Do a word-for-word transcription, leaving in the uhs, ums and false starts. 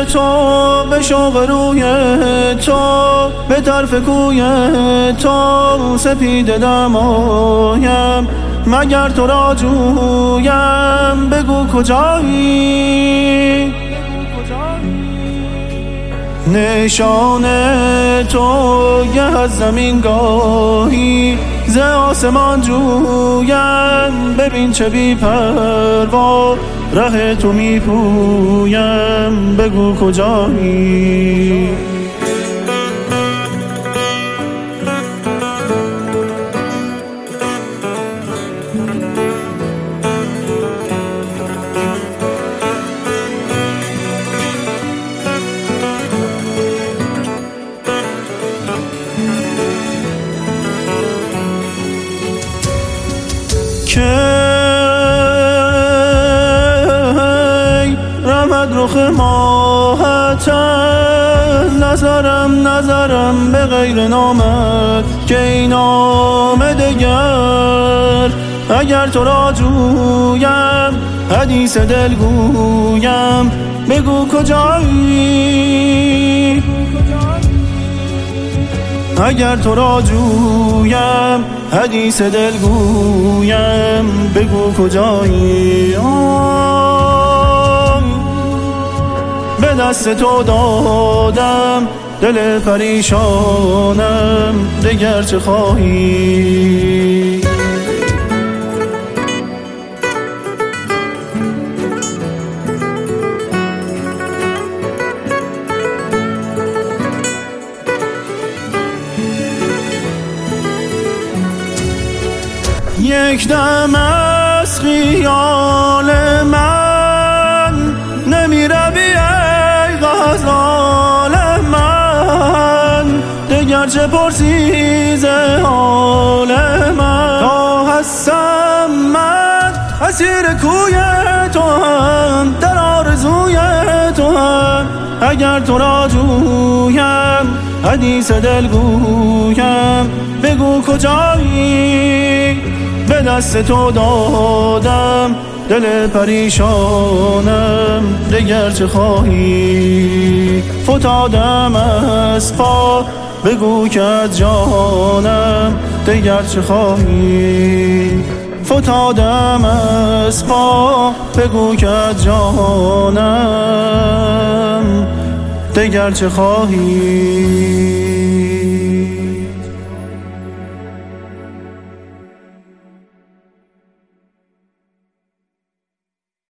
تو، به شوق روی تو، به طرف کوی تو سپیده دمایم. مگر تو را جویم بگو کجایی؟ نشان تو گه از زمین گاهی ز آسمان جویم. ببین چه بی پروا ره تو می پویم، بگو کجایی؟ کی رمد رخ ماهت نظرم نظرم به غیر نامت که این نام دگر. اگر تو را جویم حدیث دل گویم، بگو کجایی؟ اگر تو را جویم حدیث دل گویم، بگو کجایی؟ به دست تو دادم دل پریشانم، دگر چه خواهی؟ یک دم از خیال من نمی روی ای غزال من، دگر چه پرسی ز حال من؟ تا هستم من اسیر کوی تو هم، در آرزوی تو هم. اگر تو را جویم حدیث دل گویم، بگو کجایی؟ به دست تو دادم دل پریشانم، دگر چه خواهی؟ فتادم از پا بگو که از جانم، دگر چه خواهی؟ فتادم از پا بگو که از جانم، دگر چه خواهی؟